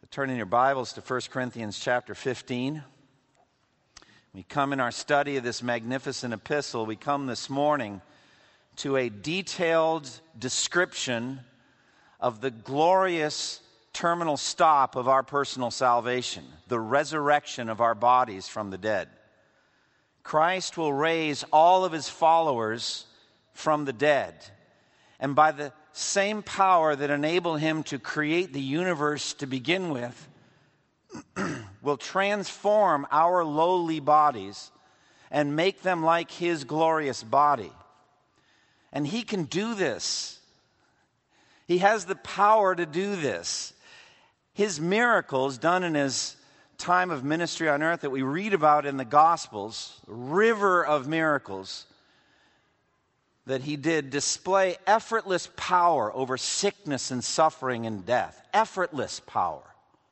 Turn in your Bibles to 1 Corinthians chapter 15. We come in our study of this magnificent epistle. We come this morning to a detailed description of the glorious terminal stop of our personal salvation, the resurrection of our bodies from the dead. Christ will raise all of his followers from the dead, and by the same power that enabled him to create the universe to begin with, will transform our lowly bodies and make them like his glorious body. And he can do this. He has the power to do this. His miracles done in his time of ministry on earth that we read about in the Gospels, river of miracles that he did, display effortless power over sickness and suffering and death. Effortless power.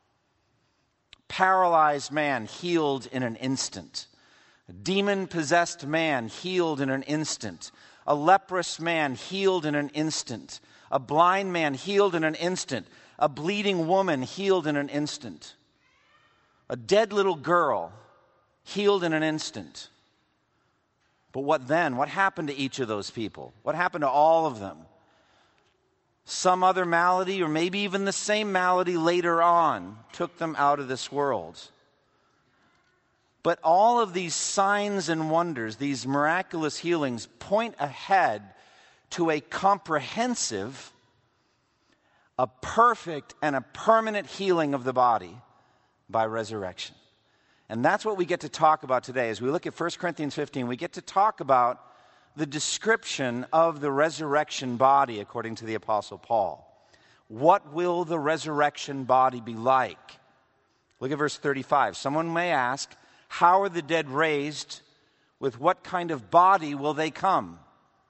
Paralyzed man healed in an instant. A demon-possessed man healed in an instant. A leprous man healed in an instant. A blind man healed in an instant. A bleeding woman healed in an instant. A dead little girl healed in an instant. But what then? What happened to each of those people? What happened to all of them? Some other malady, or maybe even the same malady later on, took them out of this world. But all of these signs and wonders, these miraculous healings, point ahead to a comprehensive, a perfect, and a permanent healing of the body by resurrection. And that's what we get to talk about today. As we look at 1 Corinthians 15, we get to talk about the description of the resurrection body according to the Apostle Paul. What will the resurrection body be like? Look at verse 35. Someone may ask, how are the dead raised? With what kind of body will they come?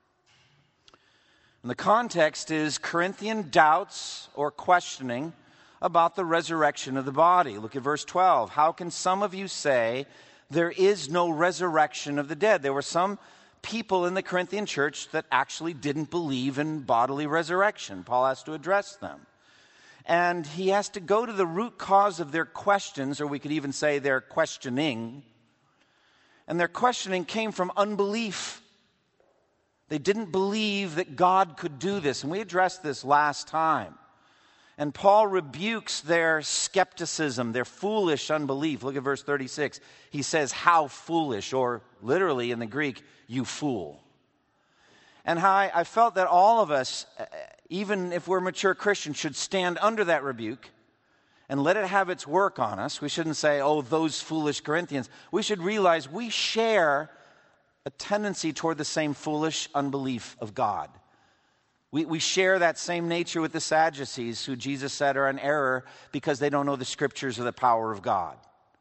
And the context is Corinthian doubts or questioning about the resurrection of the body. Look at verse 12. How can some of you say there is no resurrection of the dead? There were some people in the Corinthian church that actually didn't believe in bodily resurrection. Paul has to address them. And he has to go to the root cause of their questions, or we could even say their questioning. And their questioning came from unbelief. They didn't believe that God could do this. And we addressed this last time. And Paul rebukes their skepticism, their foolish unbelief. Look at verse 36. He says, how foolish, or literally in the Greek, you fool. And how I felt that all of us, even if we're mature Christians, should stand under that rebuke and let it have its work on us. We shouldn't say, oh, those foolish Corinthians. We should realize we share a tendency toward the same foolish unbelief of God. We share that same nature with the Sadducees, who Jesus said are in error because they don't know the Scriptures or the power of God.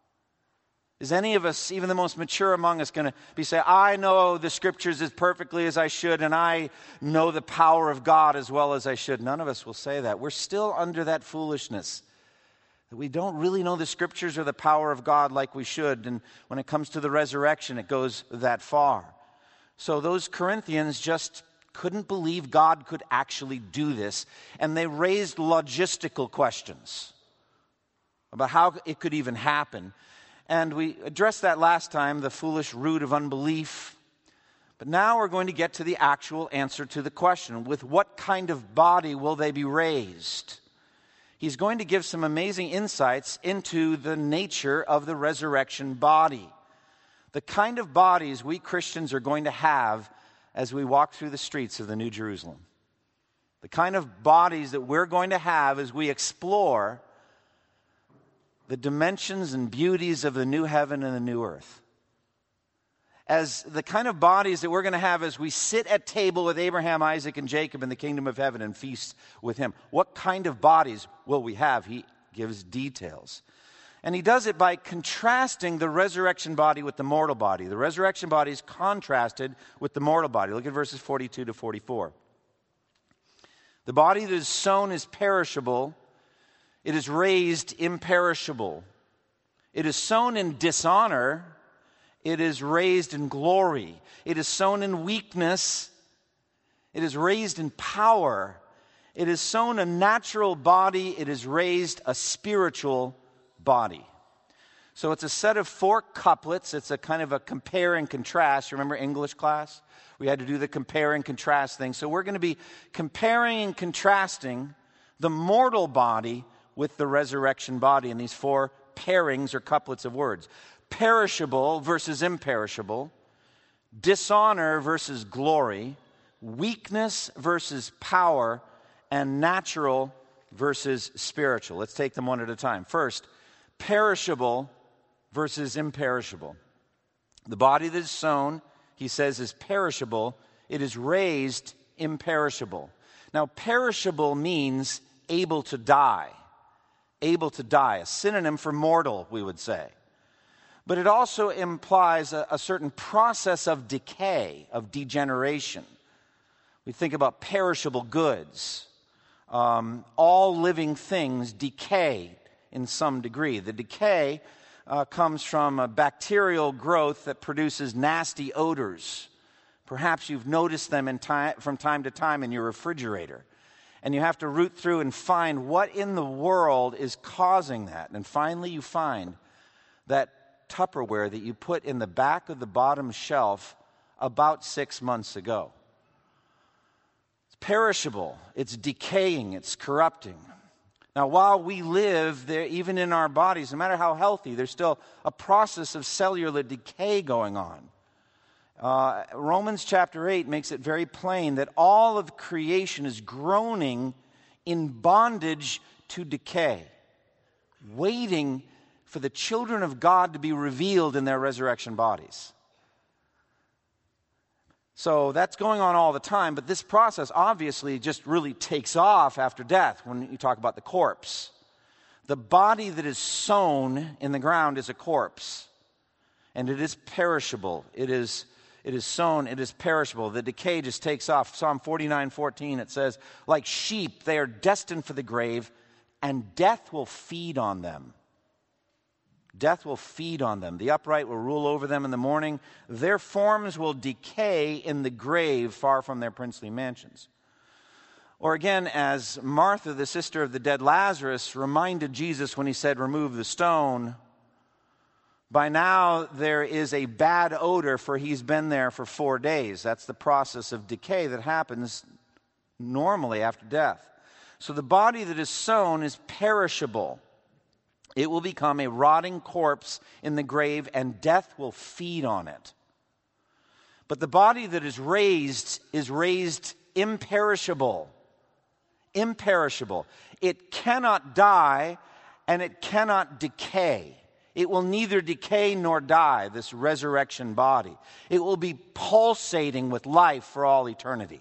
Is any of us, even the most mature among us, going to be saying, I know the Scriptures as perfectly as I should, and I know the power of God as well as I should? None of us will say that. We're still under that foolishness, that we don't really know the Scriptures or the power of God like we should. And when it comes to the resurrection, it goes that far. So those Corinthians just couldn't believe God could actually do this, and they raised logistical questions about how it could even happen. And we addressed that last time, the foolish root of unbelief. But now we're going to get to the actual answer to the question. With what kind of body will they be raised? He's going to give some amazing insights into the nature of the resurrection body. The kind of bodies we Christians are going to have as we walk through the streets of the New Jerusalem. The kind of bodies that we're going to have as we explore the dimensions and beauties of the new heaven and the new earth. As the kind of bodies that we're going to have as we sit at table with Abraham, Isaac, and Jacob in the kingdom of heaven and feast with him. What kind of bodies will we have? He gives details. And he does it by contrasting the resurrection body with the mortal body. The resurrection body is contrasted with the mortal body. Look at verses 42 to 44. The body that is sown is perishable. It is raised imperishable. It is sown in dishonor. It is raised in glory. It is sown in weakness. It is raised in power. It is sown a natural body. It is raised a spiritual body. So it's a set of 4 couplets. It's a kind of a compare and contrast. Remember English class? We had to do the compare and contrast thing. So we're going to be comparing and contrasting the mortal body with the resurrection body in these 4 pairings or couplets of words. Perishable versus imperishable. Dishonor versus glory. Weakness versus power. And natural versus spiritual. Let's take them one at a time. First, perishable versus imperishable. The body that is sown, he says, is perishable. It is raised imperishable. Now, perishable means able to die. Able to die, a synonym for mortal, we would say. But it also implies a certain process of decay, of degeneration. We think about perishable goods. All living things decay in some degree. The decay comes from a bacterial growth that produces nasty odors. Perhaps you've noticed them from time to time in your refrigerator. And you have to root through and find what in the world is causing that. And finally you find that Tupperware that you put in the back of the bottom shelf about 6 months ago. It's perishable, it's decaying, it's corrupting. Now, while we live there, even in our bodies, no matter how healthy, there's still a process of cellular decay going on. Romans chapter 8 makes it very plain that all of creation is groaning in bondage to decay, waiting for the children of God to be revealed in their resurrection bodies. So that's going on all the time, but this process obviously just really takes off after death when you talk about the corpse. The body that is sown in the ground is a corpse, and it is perishable. It is sown, it is perishable. The decay just takes off. Psalm 49:14, it says, like sheep, they are destined for the grave, and death will feed on them. Death will feed on them. The upright will rule over them in the morning. Their forms will decay in the grave, far from their princely mansions. Or again, as Martha, the sister of the dead Lazarus, reminded Jesus when he said, remove the stone, by now there is a bad odor, for he's been there for 4 days. That's the process of decay that happens normally after death. So the body that is sown is perishable. It will become a rotting corpse in the grave, and death will feed on it. But the body that is raised imperishable. Imperishable. It cannot die, and it cannot decay. It will neither decay nor die, this resurrection body. It will be pulsating with life for all eternity.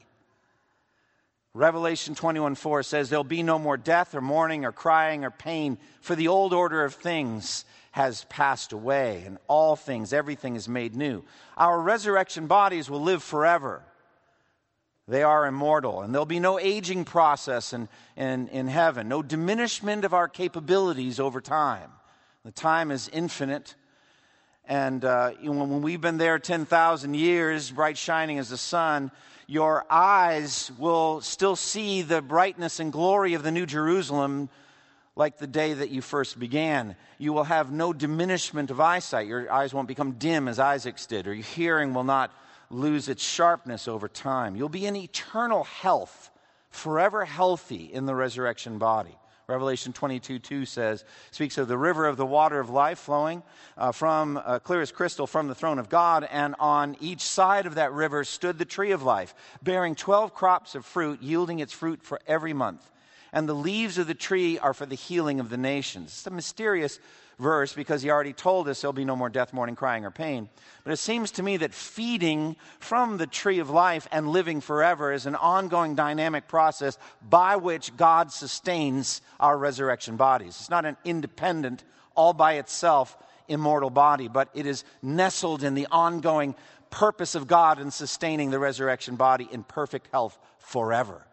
Revelation 21:4 says, there'll be no more death or mourning or crying or pain, for the old order of things has passed away, and all things, everything is made new. Our resurrection bodies will live forever. They are immortal, and there'll be no aging process in heaven, no diminishment of our capabilities over time. The time is infinite. And when we've been there 10,000 years, bright shining as the sun, your eyes will still see the brightness and glory of the New Jerusalem like the day that you first began. You will have no diminishment of eyesight. Your eyes won't become dim as Isaac's did, or your hearing will not lose its sharpness over time. You'll be in eternal health, forever healthy in the resurrection body. Revelation 22:2 speaks of the river of the water of life flowing from clear as crystal from the throne of God, and on each side of that river stood the tree of life, bearing 12 crops of fruit, yielding its fruit for every month. And the leaves of the tree are for the healing of the nations. It's a mysterious verse because he already told us there'll be no more death, mourning, crying, or pain. But it seems to me that feeding from the tree of life and living forever is an ongoing dynamic process by which God sustains our resurrection bodies. It's not an independent, all by itself, immortal body, but it is nestled in the ongoing purpose of God in sustaining the resurrection body in perfect health forever.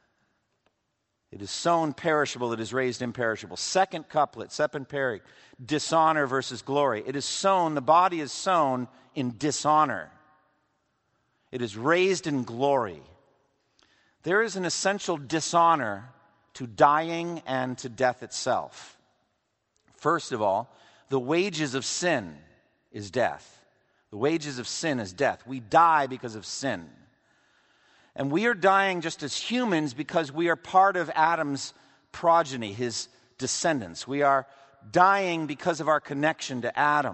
It is sown perishable, it is raised imperishable. Second couplet, second pairing, dishonor versus glory. It is sown, the body is sown in dishonor. It is raised in glory. There is an essential dishonor to dying and to death itself. First of all, the wages of sin is death. The wages of sin is death. We die because of sin. And we are dying just as humans because we are part of Adam's progeny, his descendants. We are dying because of our connection to Adam.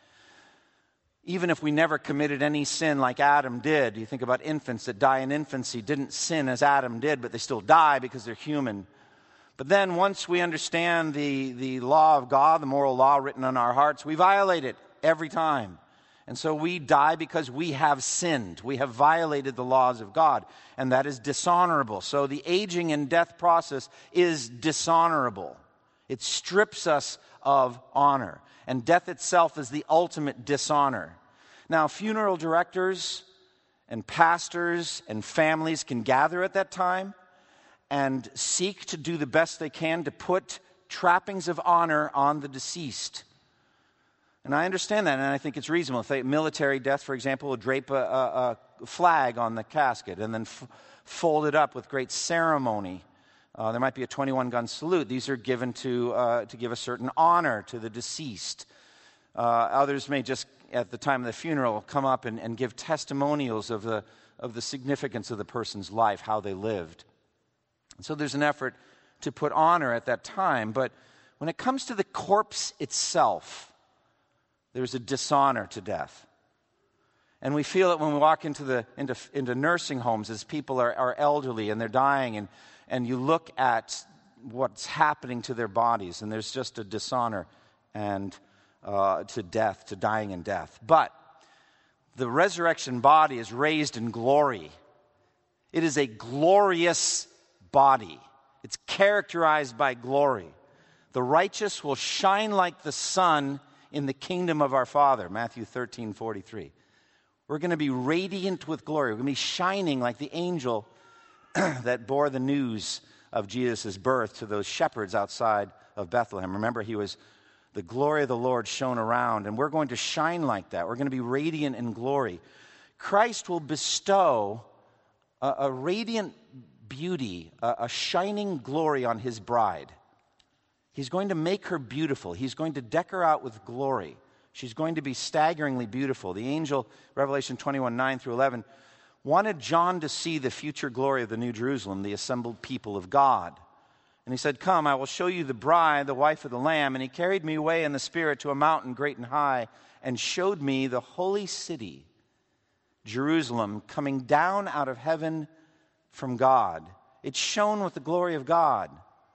Even if we never committed any sin like Adam did, you think about infants that die in infancy, didn't sin as Adam did, but they still die because they're human. But then once we understand the law of God, the moral law written on our hearts, we violate it every time. And so we die because we have sinned. We have violated the laws of God, and that is dishonorable. So the aging and death process is dishonorable. It strips us of honor, and death itself is the ultimate dishonor. Now, funeral directors and pastors and families can gather at that time and seek to do the best they can to put trappings of honor on the deceased. And I understand that, and I think it's reasonable. If military death, for example, will drape a flag on the casket and then fold it up with great ceremony. There might be a 21-gun salute. These are given to give a certain honor to the deceased. Others may just, at the time of the funeral, come up and give testimonials of the significance of the person's life, how they lived. And so there's an effort to put honor at that time. But when it comes to the corpse itself, there's a dishonor to death. And we feel it when we walk into nursing homes as people are elderly and they're dying, and you look at what's happening to their bodies, and there's just a dishonor and to death, to dying and death. But the resurrection body is raised in glory. It is a glorious body. It's characterized by glory. The righteous will shine like the sun in the kingdom of our Father, Matthew 13:43. We're going to be radiant with glory. We're going to be shining like the angel that bore the news of Jesus' birth to those shepherds outside of Bethlehem. Remember, the glory of the Lord shone around, and we're going to shine like that. We're going to be radiant in glory. Christ will bestow a radiant beauty, a shining glory on his bride. He's going to make her beautiful. He's going to deck her out with glory. She's going to be staggeringly beautiful. The angel, Revelation 21:9-11, wanted John to see the future glory of the New Jerusalem, the assembled people of God. And he said, "Come, I will show you the bride, the wife of the Lamb." And he carried me away in the Spirit to a mountain great and high, and showed me the holy city, Jerusalem, coming down out of heaven from God. It shone with the glory of God.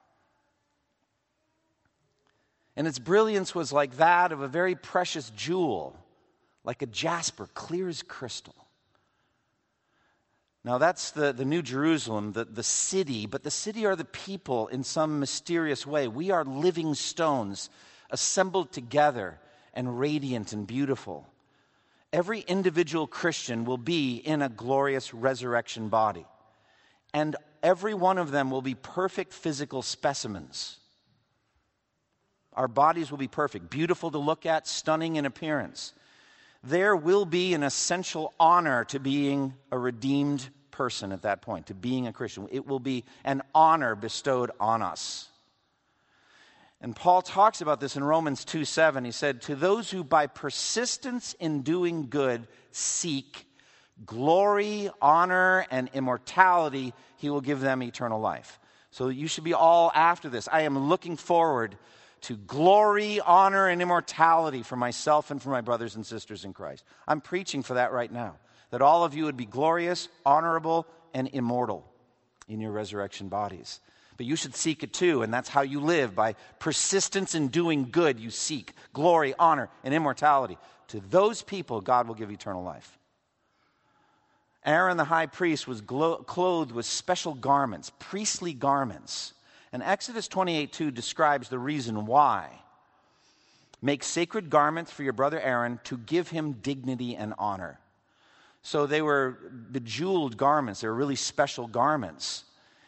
And its brilliance was like that of a very precious jewel, like a jasper, clear as crystal. Now that's the New Jerusalem, the city, but the city are the people in some mysterious way. We are living stones assembled together and radiant and beautiful. Every individual Christian will be in a glorious resurrection body. And every one of them will be perfect physical specimens. Our bodies will be perfect, beautiful to look at, stunning in appearance. There will be an essential honor to being a redeemed person at that point, to being a Christian. It will be an honor bestowed on us. And Paul talks about this in Romans 2:7. He said, "To those who by persistence in doing good seek glory, honor, and immortality, he will give them eternal life." So you should be all after this. I am looking forward to glory, honor, and immortality for myself and for my brothers and sisters in Christ. I'm preaching for that right now, that all of you would be glorious, honorable, and immortal in your resurrection bodies. But you should seek it too, and that's how you live. By persistence in doing good, you seek glory, honor, and immortality. To those people, God will give eternal life. Aaron the high priest was clothed with special garments, priestly garments. And Exodus 28:2 describes the reason why. Make sacred garments for your brother Aaron to give him dignity and honor. So they were bejeweled garments. They were really special garments.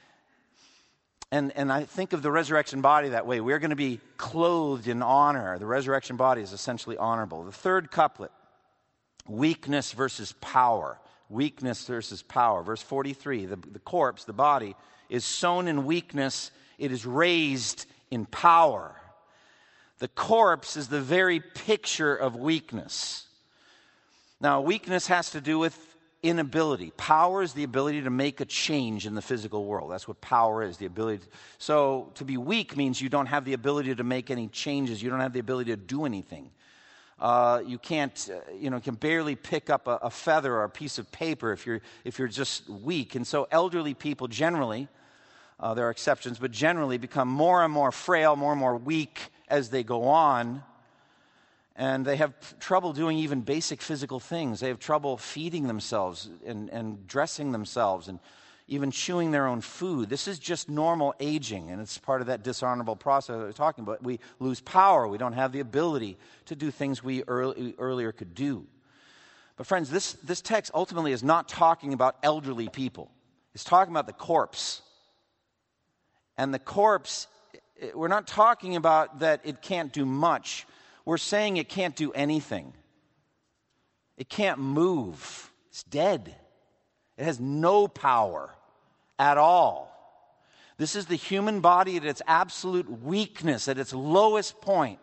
And I think of the resurrection body that way. We're going to be clothed in honor. The resurrection body is essentially honorable. The third couplet, weakness versus power. Weakness versus power. Verse 43, the corpse, the body, is sown in weakness. It is raised in power. The corpse is the very picture of weakness. Now, weakness has to do with inability. Power is the ability to make a change in the physical world. That's what power is, the ability. So to be weak means you don't have the ability to make any changes. You don't have the ability to do anything. You can't, can barely pick up a feather or a piece of paper if you're just weak. And so elderly people generally, there are exceptions, but generally become more and more frail, more and more weak as they go on. And they have trouble doing even basic physical things. They have trouble feeding themselves and dressing themselves and even chewing their own food. This is just normal aging, and it's part of that dishonorable process I was talking about. We lose power. We don't have the ability to do things we earlier could do. But friends, this text ultimately is not talking about elderly people. It's talking about the corpse. And the corpse, we're not talking about that it can't do much. We're saying it can't do anything. It can't move. It's dead. It has no power at all. This is the human body at its absolute weakness, at its lowest point.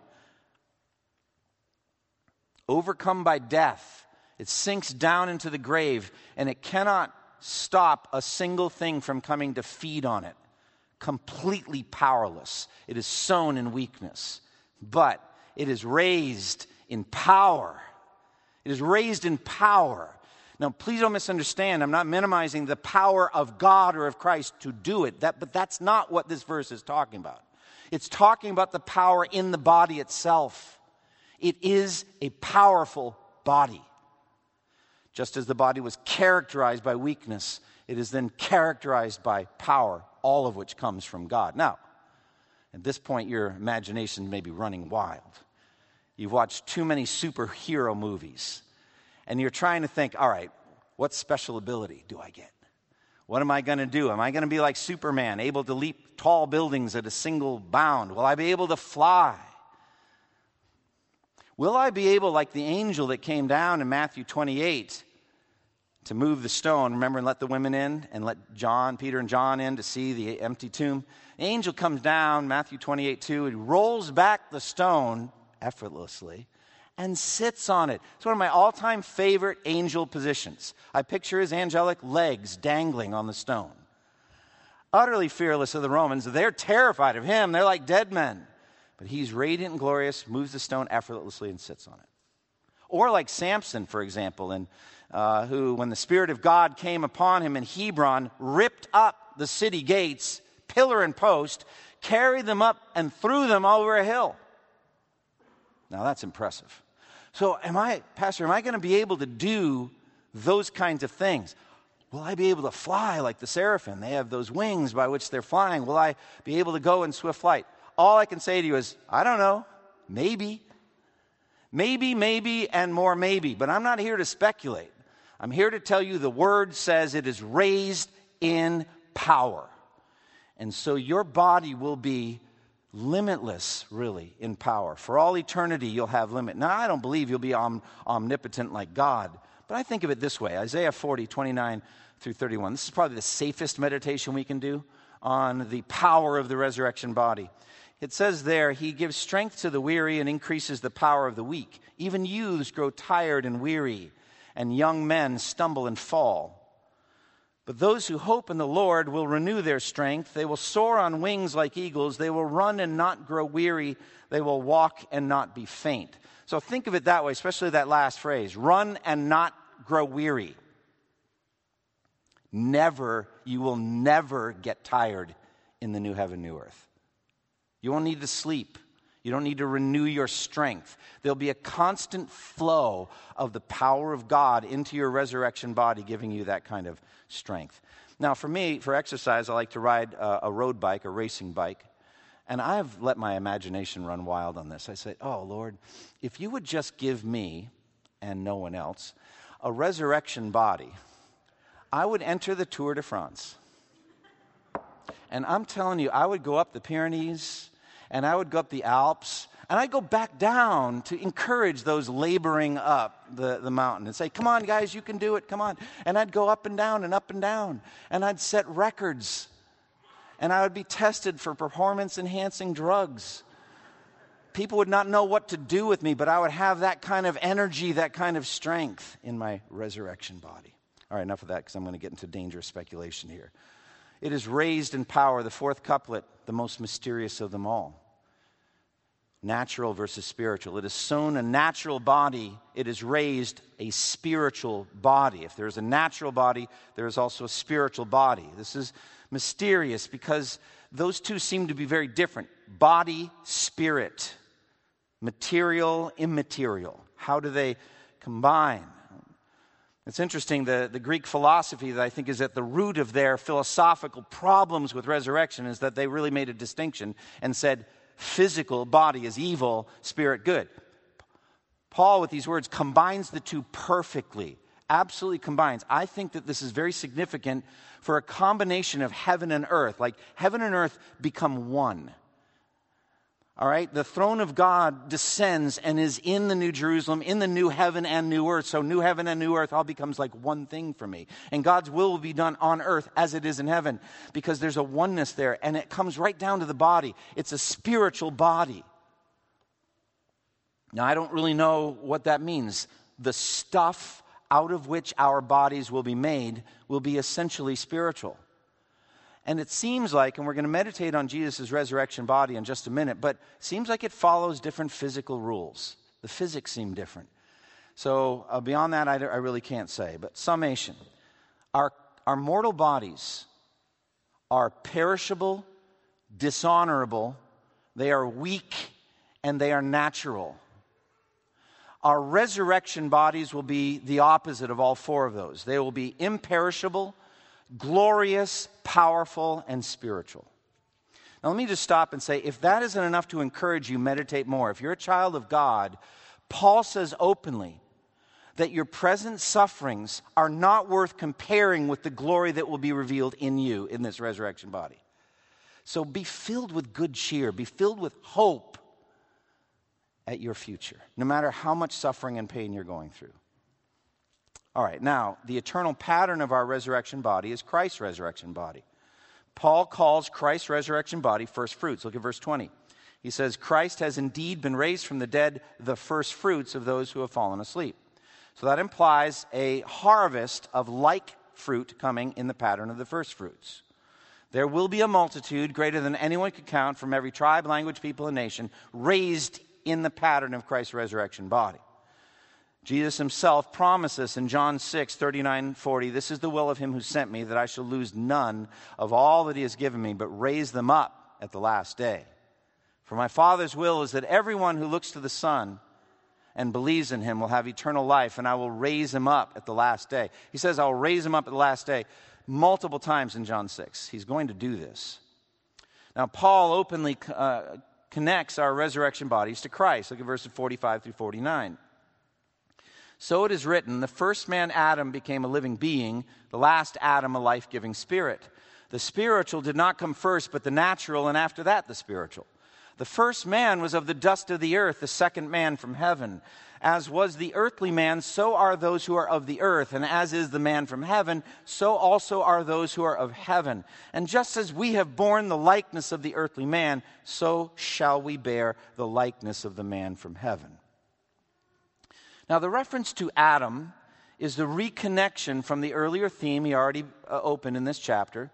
Overcome by death, it sinks down into the grave, and it cannot stop a single thing from coming to feed on it. Completely powerless. It is sown in weakness. But it is raised in power. It is raised in power. Now, please don't misunderstand. I'm not minimizing the power of God or of Christ to do it. But that's not what this verse is talking about. It's talking about the power in the body itself. It is a powerful body. Just as the body was characterized by weakness, it is then characterized by power, all of which comes from God. Now, at this point, your imagination may be running wild. You've watched too many superhero movies. And you're trying to think, all right, what special ability do I get? What am I going to do? Am I going to be like Superman, able to leap tall buildings at a single bound? Will I be able to fly? Will I be able, like the angel that came down in Matthew 28, to move the stone, remember, and let the women in, and let Peter and John in to see the empty tomb? The angel comes down, Matthew 28:2, and rolls back the stone effortlessly and sits on it. It's one of my all-time favorite angel positions. I picture his angelic legs dangling on the stone. Utterly fearless of the Romans. They're terrified of him. They're like dead men. But he's radiant and glorious, moves the stone effortlessly and sits on it. Or like Samson, for example, who, when the Spirit of God came upon him in Hebron, ripped up the city gates, pillar and post, carried them up and threw them over a hill. Now that's impressive. So Pastor, am I going to be able to do those kinds of things? Will I be able to fly like the seraphim? They have those wings by which they're flying. Will I be able to go in swift flight? All I can say to you is, I don't know. Maybe. Maybe, and more maybe. But I'm not here to speculate. I'm here to tell you the Word says it is raised in power. And so your body will be limitless, really, in power. For all eternity, you'll have limit. Now, I don't believe you'll be omnipotent like God, but I think of it this way. Isaiah 40:29-31. This is probably the safest meditation we can do on the power of the resurrection body. It says there, He gives strength to the weary and increases the power of the weak. Even youths grow tired and weary, and young men stumble and fall. But those who hope in the Lord will renew their strength. They will soar on wings like eagles. They will run and not grow weary. They will walk and not be faint. So think of it that way, especially that last phrase, run and not grow weary. You will never get tired in the new heaven, new earth. You won't need to sleep. You don't need to renew your strength. There'll be a constant flow of the power of God into your resurrection body, giving you that kind of strength. Now, for me, for exercise, I like to ride a road bike, a racing bike. And I've let my imagination run wild on this. I say, oh, Lord, if you would just give me, and no one else, a resurrection body, I would enter the Tour de France. And I'm telling you, I would go up the Pyrenees, and I would go up the Alps, and I'd go back down to encourage those laboring up the mountain and say, come on, guys, you can do it, come on. And I'd go up and down, and I'd set records. And I would be tested for performance-enhancing drugs. People would not know what to do with me, but I would have that kind of energy, that kind of strength in my resurrection body. All right, enough of that, because I'm going to get into dangerous speculation here. It is raised in power, the fourth couplet, the most mysterious of them all. Natural versus spiritual. It is sown a natural body. It is raised a spiritual body. If there is a natural body, there is also a spiritual body. This is mysterious because those two seem to be very different. Body, spirit. Material, immaterial. How do they combine? It's interesting, the Greek philosophy that I think is at the root of their philosophical problems with resurrection is that they really made a distinction and said, physical body is evil, spirit good. Paul, with these words, combines the two perfectly, absolutely combines. I think that this is very significant for a combination of heaven and earth, like heaven and earth become one. All right, the throne of God descends and is in the New Jerusalem, in the new heaven and new earth. So new heaven and new earth all becomes like one thing for me. And God's will be done on earth as it is in heaven because there's a oneness there. And it comes right down to the body. It's a spiritual body. Now, I don't really know what that means. The stuff out of which our bodies will be made will be essentially spiritual. And it seems like, and we're going to meditate on Jesus' resurrection body in just a minute, but it seems like it follows different physical rules. The physics seem different. So beyond that, I really can't say. But summation, our mortal bodies are perishable, dishonorable, they are weak, and they are natural. Our resurrection bodies will be the opposite of all four of those. They will be imperishable, glorious, powerful, and spiritual. Now let me just stop and say, if that isn't enough to encourage you, meditate more. If you're a child of God, Paul says openly that your present sufferings are not worth comparing with the glory that will be revealed in you in this resurrection body. So be filled with good cheer, be filled with hope at your future, no matter how much suffering and pain you're going through. All right, now, the eternal pattern of our resurrection body is Christ's resurrection body. Paul calls Christ's resurrection body first fruits. Look at verse 20. He says, Christ has indeed been raised from the dead, the first fruits of those who have fallen asleep. So that implies a harvest of like fruit coming in the pattern of the first fruits. There will be a multitude greater than anyone could count from every tribe, language, people, and nation raised in the pattern of Christ's resurrection body. Jesus himself promises in John 6, 39, 40, this is the will of him who sent me, that I shall lose none of all that he has given me, but raise them up at the last day. For my Father's will is that everyone who looks to the Son and believes in him will have eternal life, and I will raise him up at the last day. He says, I will raise him up at the last day multiple times in John 6. He's going to do this. Now, Paul openly connects our resurrection bodies to Christ. Look at verses 45 through 49. So it is written, the first man, Adam, became a living being, the last Adam, a life-giving spirit. The spiritual did not come first, but the natural, and after that, the spiritual. The first man was of the dust of the earth, the second man from heaven. As was the earthly man, so are those who are of the earth. And as is the man from heaven, so also are those who are of heaven. And just as we have borne the likeness of the earthly man, so shall we bear the likeness of the man from heaven. Now, the reference to Adam is the reconnection from the earlier theme he already opened in this chapter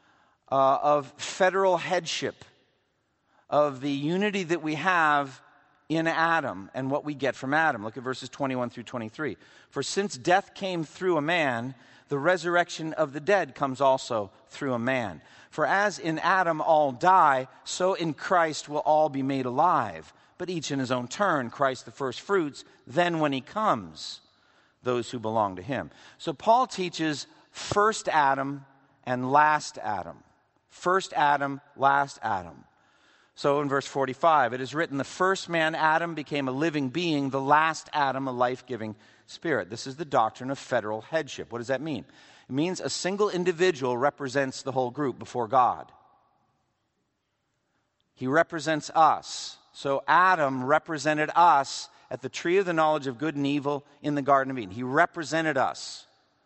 of federal headship, of the unity that we have in Adam and what we get from Adam. Look at verses 21 through 23. For since death came through a man, the resurrection of the dead comes also through a man. For as in Adam all die, so in Christ will all be made alive. But each in his own turn, Christ the first fruits, then when he comes, those who belong to him. So Paul teaches first Adam and last Adam. First Adam, last Adam. So in verse 45, it is written, the first man, Adam, became a living being, the last Adam, a life-giving spirit. This is the doctrine of federal headship. What does that mean? It means a single individual represents the whole group before God. He represents us. So Adam represented us at the tree of the knowledge of good and evil in the Garden of Eden. He represented us.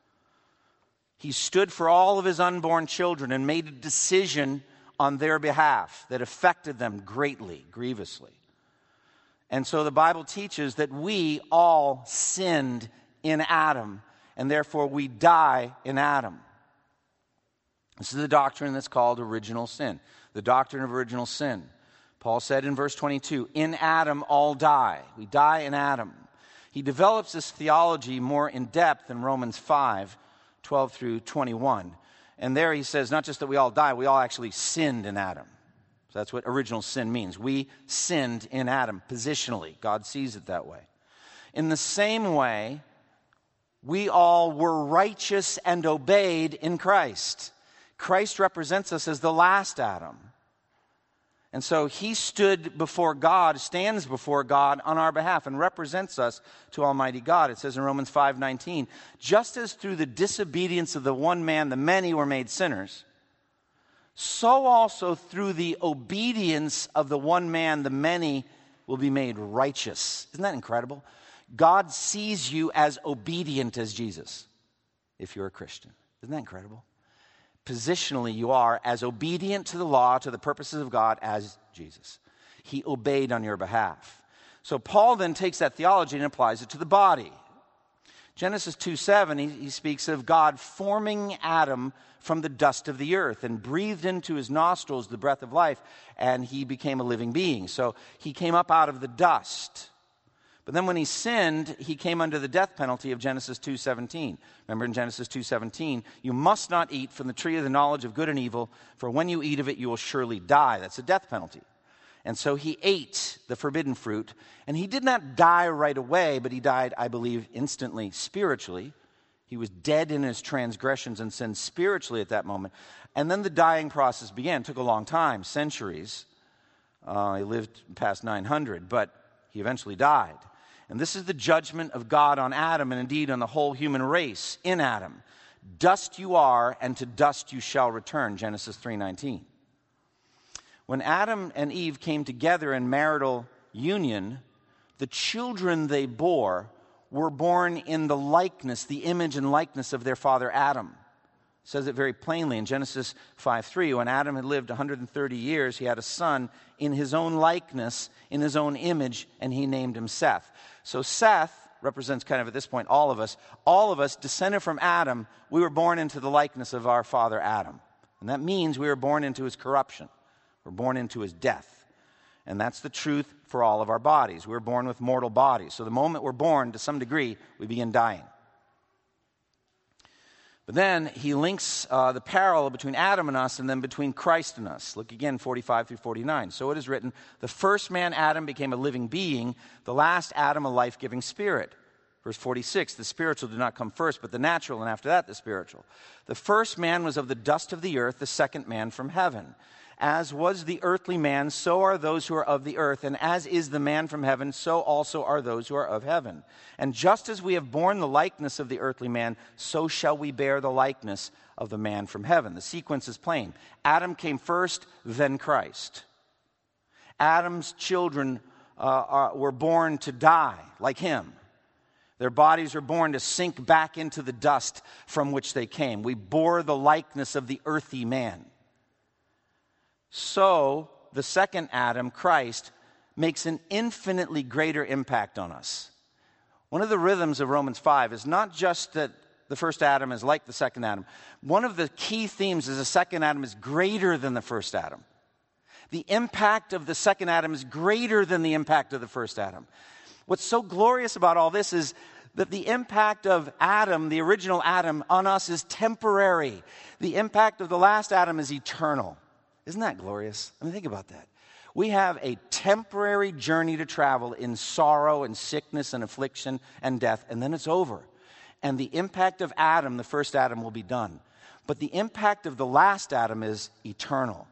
He stood for all of his unborn children and made a decision on their behalf that affected them greatly, grievously. And so the Bible teaches that we all sinned in Adam, and therefore we die in Adam. This is the doctrine that's called original sin. The doctrine of original sin. Paul said in verse 22, in Adam all die. We die in Adam. He develops this theology more in depth in Romans 5, 12 through 21. And there he says not just that we all die, we all actually sinned in Adam. So that's what original sin means. We sinned in Adam positionally. God sees it that way. In the same way, we all were righteous and obeyed in Christ. Christ represents us as the last Adam. And so he stood before God, stands before God on our behalf and represents us to Almighty God. It says in Romans 5:19, just as through the disobedience of the one man the many were made sinners, so also through the obedience of the one man the many will be made righteous. Isn't that incredible? God sees you as obedient as Jesus, if you're a Christian. Isn't that incredible? Positionally, you are as obedient to the law, to the purposes of God, as Jesus. He obeyed on your behalf. So Paul then takes that theology and applies it to the body. Genesis 2:7, he speaks of God forming Adam from the dust of the earth and breathed into his nostrils the breath of life, and he became a living being. So he came up out of the dust. But then when he sinned, he came under the death penalty of Genesis 2:17. Remember in Genesis 2:17, you must not eat from the tree of the knowledge of good and evil, for when you eat of it, you will surely die. That's a death penalty. And so he ate the forbidden fruit, and he did not die right away, but he died, I believe, instantly, spiritually. He was dead in his transgressions and sins spiritually at that moment. And then the dying process began. It took a long time, centuries. He lived past 900, but he eventually died. And this is the judgment of God on Adam and indeed on the whole human race in Adam. Dust you are, and to dust you shall return, Genesis 3:19. When Adam and Eve came together in marital union, the children they bore were born in the likeness, the image and likeness of their father Adam. It says it very plainly in Genesis 5:3. When Adam had lived 130 years, he had a son in his own likeness, in his own image, and he named him Seth. So Seth represents kind of at this point all of us. All of us descended from Adam. We were born into the likeness of our father Adam. And that means we were born into his corruption. We're born into his death. And that's the truth for all of our bodies. We're born with mortal bodies. So the moment we're born, to some degree, we begin dying. But then he links the parallel between Adam and us and then between Christ and us. Look again, 45 through 49. So it is written, the first man, Adam, became a living being. The last Adam, a life-giving spirit. Verse 46, the spiritual did not come first, but the natural, and after that the spiritual. The first man was of the dust of the earth, the second man from heaven. As was the earthly man, so are those who are of the earth. And as is the man from heaven, so also are those who are of heaven. And just as we have borne the likeness of the earthly man, so shall we bear the likeness of the man from heaven. The sequence is plain. Adam came first, then Christ. Adam's children were born to die, like him. Their bodies are born to sink back into the dust from which they came. We bore the likeness of the earthy man. So, the second Adam, Christ, makes an infinitely greater impact on us. One of the rhythms of Romans 5 is not just that the first Adam is like the second Adam. One of the key themes is the second Adam is greater than the first Adam. The impact of the second Adam is greater than the impact of the first Adam. What's so glorious about all this is that the impact of Adam, the original Adam, on us is temporary. The impact of the last Adam is eternal. Isn't that glorious? I mean, think about that. We have a temporary journey to travel in sorrow and sickness and affliction and death, and then it's over. And the impact of Adam, the first Adam, will be done. But the impact of the last Adam is eternal.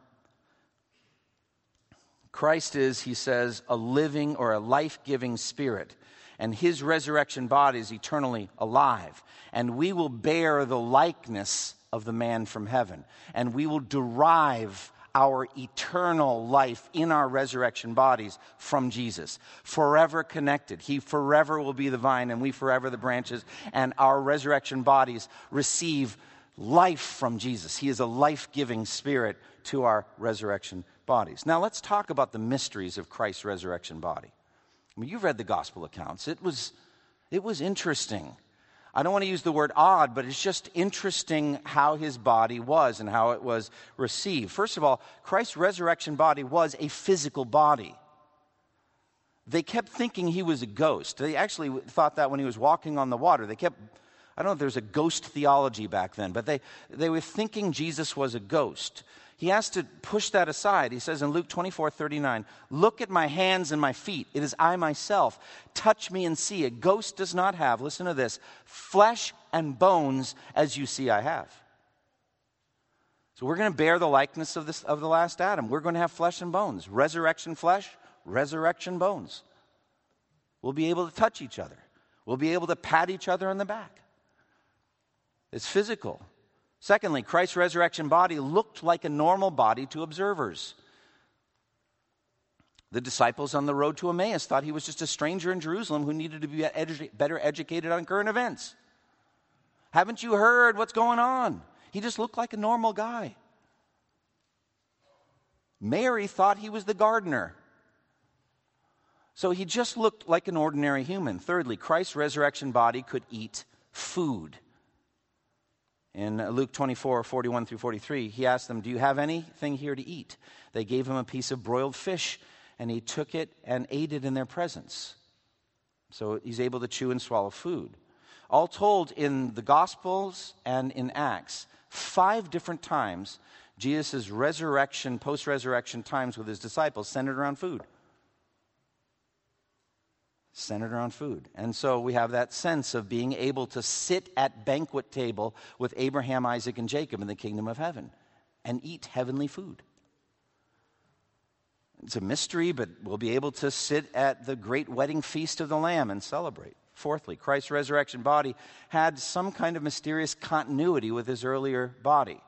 Christ is, he says, a living or a life-giving spirit, and his resurrection body is eternally alive. And we will bear the likeness of the man from heaven, and we will derive our eternal life in our resurrection bodies from Jesus. Forever connected. He forever will be the vine and we forever the branches, and our resurrection bodies receive life from Jesus. He is a life-giving spirit to our resurrection bodies. Now let's talk about the mysteries of Christ's resurrection body. I mean, you've read the gospel accounts. It was interesting. I don't want to use the word odd, but it's just interesting how his body was and how it was received. First of all, Christ's resurrection body was a physical body. They kept thinking he was a ghost. They actually thought that when he was walking on the water. I don't know if there's a ghost theology back then, but they were thinking Jesus was a ghost. He has to push that aside. He says in Luke 24:39, "Look at my hands and my feet. It is I myself. Touch me and see. A ghost does not have," listen to this, "flesh and bones as you see I have." So we're going to bear the likeness of the last Adam. We're going to have flesh and bones. Resurrection flesh, resurrection bones. We'll be able to touch each other. We'll be able to pat each other on the back. It's physical. Secondly, Christ's resurrection body looked like a normal body to observers. The disciples on the road to Emmaus thought he was just a stranger in Jerusalem who needed to be better educated on current events. Haven't you heard what's going on? He just looked like a normal guy. Mary thought he was the gardener. So he just looked like an ordinary human. Thirdly, Christ's resurrection body could eat food. In Luke 24:41 through 43, he asked them, "Do you have anything here to eat?" They gave him a piece of broiled fish, and he took it and ate it in their presence. So he's able to chew and swallow food. All told, in the Gospels and in Acts, 5 different times, Jesus' resurrection, post-resurrection times with his disciples centered around food. Centered around food. And so we have that sense of being able to sit at banquet table with Abraham, Isaac, and Jacob in the kingdom of heaven and eat heavenly food. It's a mystery, but we'll be able to sit at the great wedding feast of the Lamb and celebrate. Fourthly, Christ's resurrection body had some kind of mysterious continuity with his earlier body.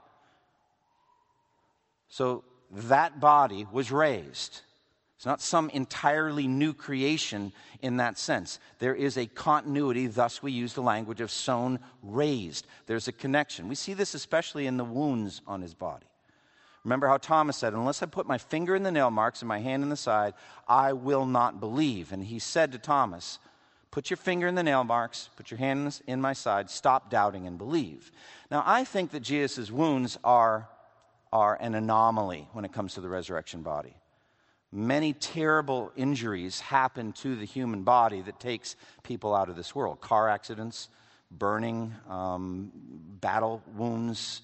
So that body was raised. It's not some entirely new creation in that sense. There is a continuity, thus we use the language of sown, raised. There's a connection. We see this especially in the wounds on his body. Remember how Thomas said, "Unless I put my finger in the nail marks and my hand in the side, I will not believe." And he said to Thomas, "Put your finger in the nail marks, put your hand in my side, stop doubting and believe." Now, I think that Jesus' wounds are an anomaly when it comes to the resurrection body. Many terrible injuries happen to the human body that takes people out of this world. Car accidents, burning, battle wounds,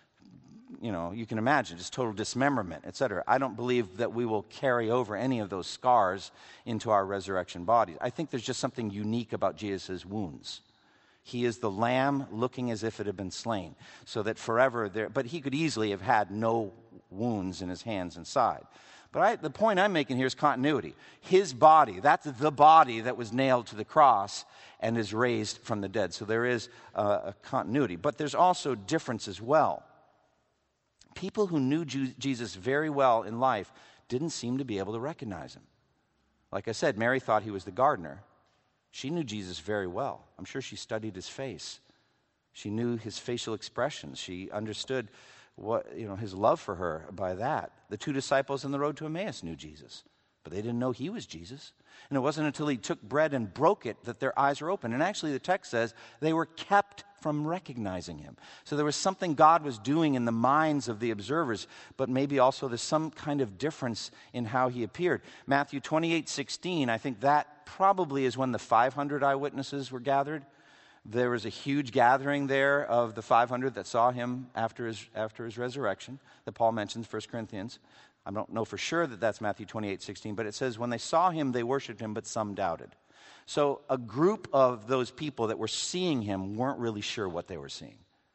you can imagine, just total dismemberment, etc. I don't believe that we will carry over any of those scars into our resurrection bodies. I think there's just something unique about Jesus' wounds. He is the lamb looking as if it had been slain, so that forever but he could easily have had no wounds in his hands and side. But the point I'm making here is continuity. His body, that's the body that was nailed to the cross and is raised from the dead. So there is a continuity. But there's also difference as well. People who knew Jesus very well in life didn't seem to be able to recognize him. Like I said, Mary thought he was the gardener. She knew Jesus very well. I'm sure she studied his face. She knew his facial expressions. She understood his love for her by that. The 2 disciples on the road to Emmaus knew Jesus, but they didn't know he was Jesus. And it wasn't until he took bread and broke it that their eyes were open. And actually the text says they were kept from recognizing him. So there was something God was doing in the minds of the observers, but maybe also there's some kind of difference in how he appeared. Matthew 28:16, I think that probably is when the 500 eyewitnesses were gathered. There was a huge gathering there of the 500 that saw him after his resurrection that Paul mentions in 1 Corinthians. I don't know for sure that that's Matthew 28:16, but it says when they saw him, they worshiped him, but some doubted. So a group of those people that were seeing him weren't really sure what they were seeing.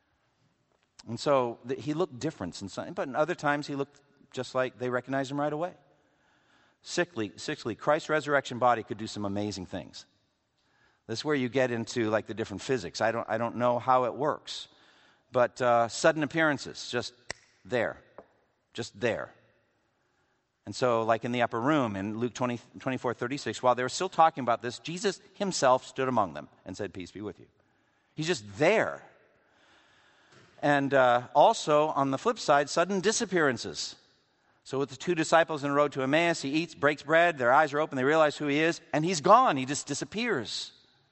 And so he looked different, but in other times he looked just like they recognized him right away. Sixthly, Christ's resurrection body could do some amazing things. This is where you get into like the different physics. I don't know how it works, but sudden appearances, just there. just there. And so, like in the upper room in Luke 24:36, while they were still talking about this, Jesus himself stood among them and said, "Peace be with you." He's just there. And also, on the flip side, sudden disappearances. So with the two disciples on the road to Emmaus, he eats, breaks bread, their eyes are open, they realize who he is, and he's gone. He just disappears.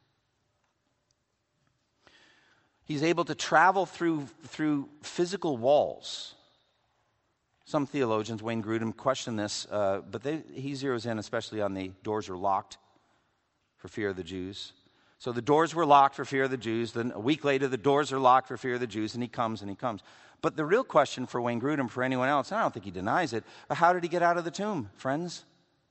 He's able to travel through physical walls. Some theologians, Wayne Grudem, question this, but he zeroes in especially on the doors are locked for fear of the Jews. So the doors were locked for fear of the Jews. Then a week later, the doors are locked for fear of the Jews, and he comes. But the real question for Wayne Grudem, for anyone else, and I don't think he denies it, but how did he get out of the tomb, friends?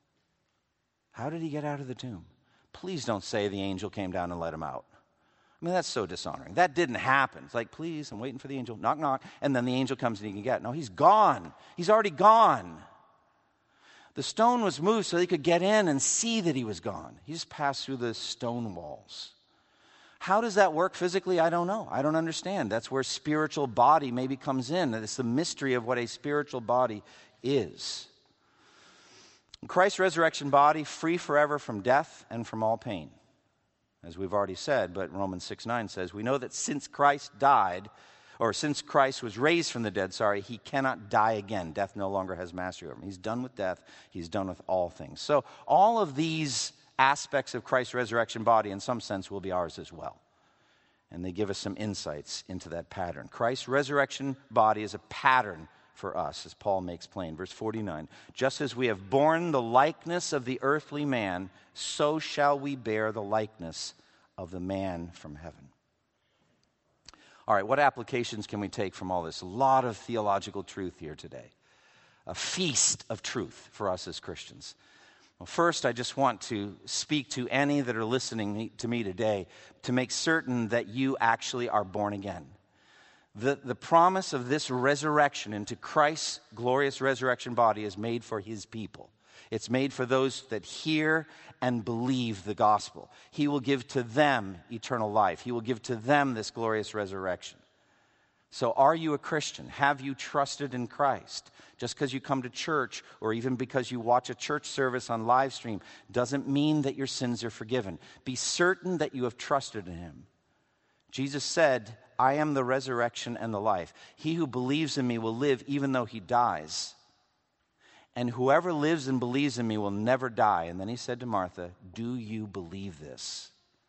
How did he get out of the tomb? Please don't say the angel came down and let him out. I mean, that's so dishonoring. That didn't happen. It's like, please, I'm waiting for the angel. Knock, knock. And then the angel comes and he can get it. No, he's gone. He's already gone. The stone was moved so they could get in and see that he was gone. He just passed through the stone walls. How does that work physically? I don't know. I don't understand. That's where spiritual body maybe comes in. It's the mystery of what a spiritual body is. Christ's resurrection body, free forever from death and from all pain. As we've already said, but Romans 6:9 says, we know that since Christ was raised from the dead, he cannot die again. Death no longer has mastery over him. He's done with death. He's done with all things. So all of these aspects of Christ's resurrection body, in some sense, will be ours as well. And they give us some insights into that pattern. Christ's resurrection body is a pattern for us, as Paul makes plain. Verse 49, just as we have borne the likeness of the earthly man, so shall we bear the likeness of the man from heaven. All right, what applications can we take from all this? A lot of theological truth here today. A feast of truth for us as Christians. Well, first, I just want to speak to any that are listening to me today to make certain that you actually are born again. The promise of this resurrection into Christ's glorious resurrection body is made for his people. It's made for those that hear and believe the gospel. He will give to them eternal life. He will give to them this glorious resurrection. So are you a Christian? Have you trusted in Christ? Just because you come to church or even because you watch a church service on live stream doesn't mean that your sins are forgiven. Be certain that you have trusted in him. Jesus said, I am the resurrection and the life. He who believes in me will live even though he dies. And whoever lives and believes in me will never die. And then he said to Martha, do you believe this?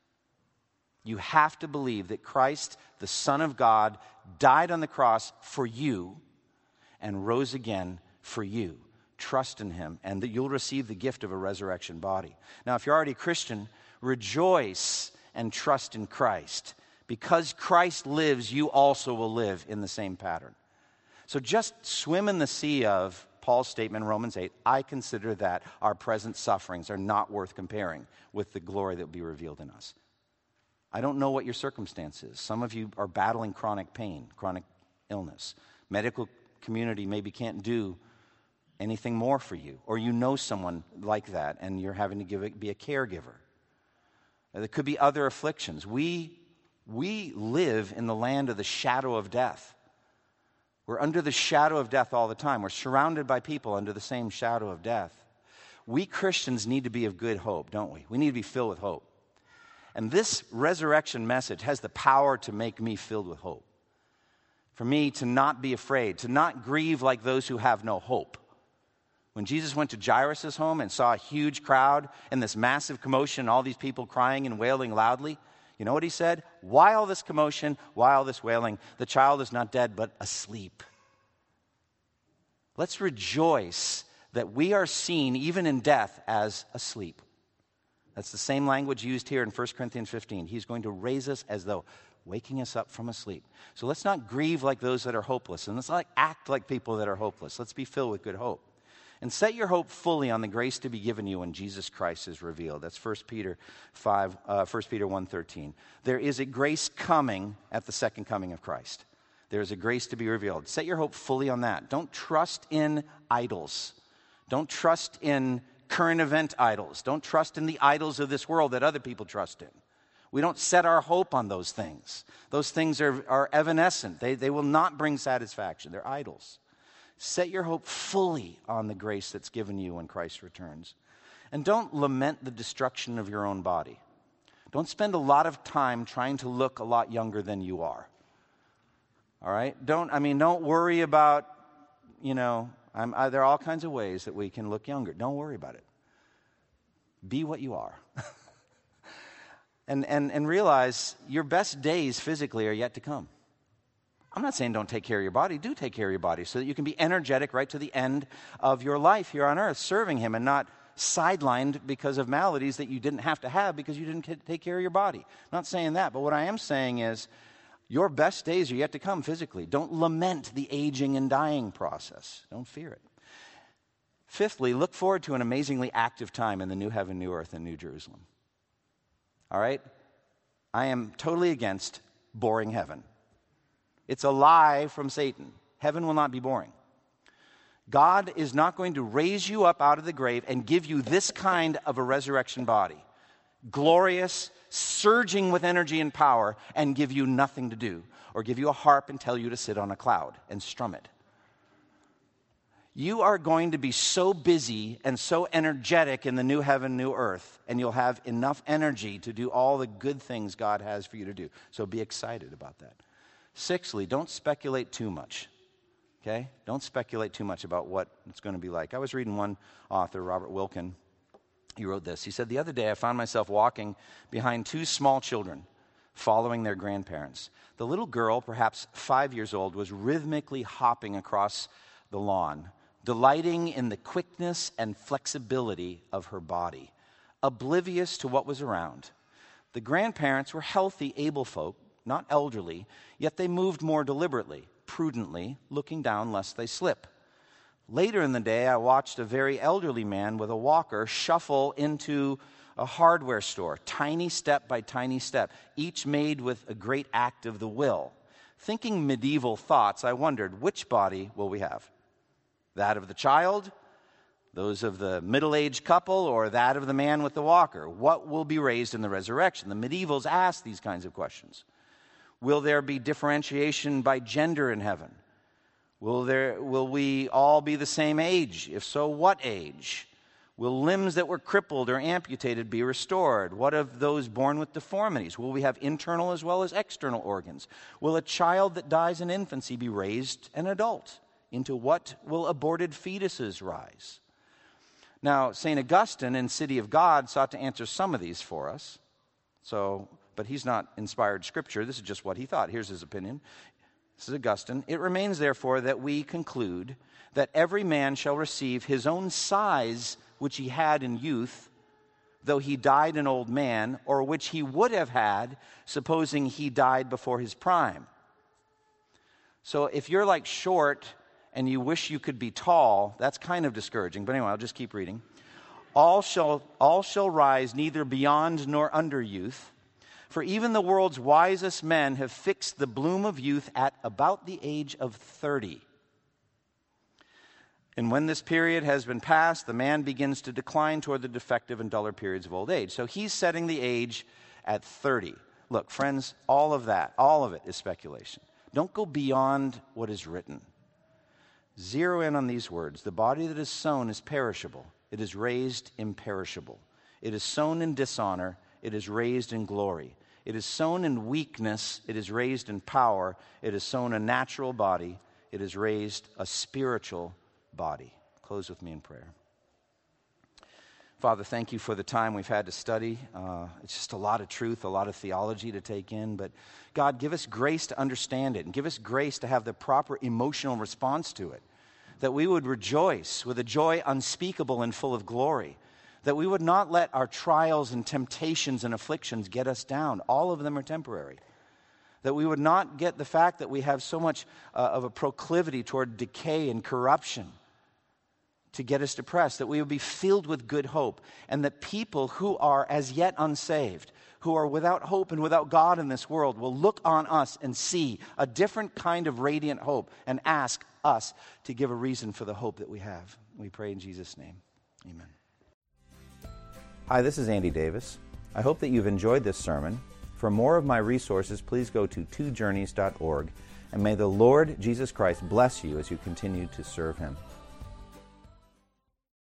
You have to believe that Christ, the Son of God, died on the cross for you and rose again for you. Trust in him and that you'll receive the gift of a resurrection body. Now, if you're already a Christian, rejoice and trust in Christ. Because Christ lives, you also will live in the same pattern. So just swim in the sea of Paul's statement in Romans 8, I consider that our present sufferings are not worth comparing with the glory that will be revealed in us. I don't know what your circumstance is. Some of you are battling chronic pain, chronic illness. Medical community maybe can't do anything more for you. Or you know someone like that and you're having to be a caregiver. There could be other afflictions. We live in the land of the shadow of death. We're under the shadow of death all the time. We're surrounded by people under the same shadow of death. We Christians need to be of good hope, don't we? We need to be filled with hope. And this resurrection message has the power to make me filled with hope. For me to not be afraid, to not grieve like those who have no hope. When Jesus went to Jairus' home and saw a huge crowd and this massive commotion, all these people crying and wailing loudly, you know what he said? Why all this commotion? Why all this wailing? The child is not dead, but asleep. Let's rejoice that we are seen, even in death, as asleep. That's the same language used here in 1 Corinthians 15. He's going to raise us as though waking us up from asleep. So let's not grieve like those that are hopeless, and let's not act like people that are hopeless. Let's be filled with good hope. And set your hope fully on the grace to be given you when Jesus Christ is revealed. That's 1 Peter 1:13. There is a grace coming at the second coming of Christ. There is a grace to be revealed. Set your hope fully on that. Don't trust in idols. Don't trust in current event idols. Don't trust in the idols of this world that other people trust in. We don't set our hope on those things. Those things are evanescent. They will not bring satisfaction. They're idols. Set your hope fully on the grace that's given you when Christ returns. And don't lament the destruction of your own body. Don't spend a lot of time trying to look a lot younger than you are. All right? Don't worry about, there are all kinds of ways that we can look younger. Don't worry about it. Be what you are. and realize your best days physically are yet to come. I'm not saying don't take care of your body. Do take care of your body so that you can be energetic right to the end of your life here on earth, serving him and not sidelined because of maladies that you didn't have to have because you didn't take care of your body. I'm not saying that, but what I am saying is your best days are yet to come physically. Don't lament the aging and dying process. Don't fear it. Fifthly, look forward to an amazingly active time in the new heaven, new earth, and new Jerusalem. All right? I am totally against boring heaven. It's a lie from Satan. Heaven will not be boring. God is not going to raise you up out of the grave and give you this kind of a resurrection body. Glorious, surging with energy and power, and give you nothing to do. Or give you a harp and tell you to sit on a cloud and strum it. You are going to be so busy and so energetic in the new heaven, new earth, and you'll have enough energy to do all the good things God has for you to do. So be excited about that. Sixthly, don't speculate too much. Okay? Don't speculate too much about what it's going to be like. I was reading one author, Robert Wilkin. He wrote this. He said, "The other day I found myself walking behind two small children, following their grandparents. The little girl, perhaps 5 years old, was rhythmically hopping across the lawn, delighting in the quickness and flexibility of her body, oblivious to what was around. The grandparents were healthy, able folk, not elderly, yet they moved more deliberately, prudently, looking down lest they slip. Later in the day, I watched a very elderly man with a walker shuffle into a hardware store, tiny step by tiny step, each made with a great act of the will. Thinking medieval thoughts, I wondered, which body will we have? That of the child, those of the middle-aged couple, or that of the man with the walker? What will be raised in the resurrection?" The medievals asked these kinds of questions. Will there be differentiation by gender in heaven? Will we all be the same age? If so, what age? Will limbs that were crippled or amputated be restored? What of those born with deformities? Will we have internal as well as external organs? Will a child that dies in infancy be raised an adult? Into what will aborted fetuses rise? Now, St. Augustine in City of God sought to answer some of these for us. But he's not inspired scripture. This is just what he thought. Here's his opinion. This is Augustine. "It remains, therefore, that we conclude that every man shall receive his own size which he had in youth, though he died an old man, or which he would have had, supposing he died before his prime." So if you're like short and you wish you could be tall, that's kind of discouraging. But anyway, I'll just keep reading. All shall rise neither beyond nor under youth. For even the world's wisest men have fixed the bloom of youth at about the age of 30. And when this period has been passed, the man begins to decline toward the defective and duller periods of old age. So he's setting the age at 30. Look, friends, all of it is speculation. Don't go beyond what is written. Zero in on these words. The body that is sown is perishable. It is raised imperishable. It is sown in dishonor. It is raised in glory. It is sown in weakness. It is raised in power. It is sown a natural body. It is raised a spiritual body. Close with me in prayer. Father, thank you for the time we've had to study. It's just a lot of truth, a lot of theology to take in. But God, give us grace to understand it and give us grace to have the proper emotional response to it. That we would rejoice with a joy unspeakable and full of glory. That we would not let our trials and temptations and afflictions get us down. All of them are temporary. That we would not get the fact that we have so much of a proclivity toward decay and corruption to get us depressed. That we would be filled with good hope. And that people who are as yet unsaved, who are without hope and without God in this world, will look on us and see a different kind of radiant hope and ask us to give a reason for the hope that we have. We pray in Jesus' name. Amen. Hi, this is Andy Davis. I hope that you've enjoyed this sermon. For more of my resources, please go to twojourneys.org And may the Lord Jesus Christ bless you as you continue to serve Him.